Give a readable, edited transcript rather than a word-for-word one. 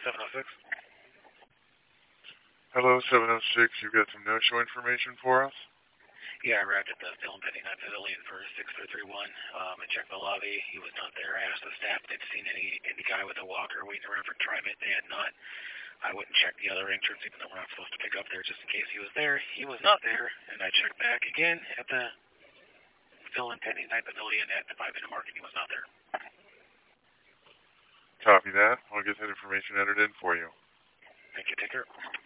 706. Hello, 706. You've got some no-show information for us? Yeah, I arrived at the Phil and Penny Night Pavilion for 6331. I checked the lobby. He was not there. I asked the staff if they'd seen any guy with a walker waiting around for TriMet. They had not. I wouldn't check the other entrance, even though we're not supposed to pick up there, just in case he was there. He was not there, and I checked back again at the Phil and Penny Night Pavilion at the 5-minute mark, and he was not there. Copy that. I'll get that information entered in for you. Thank you. Take care.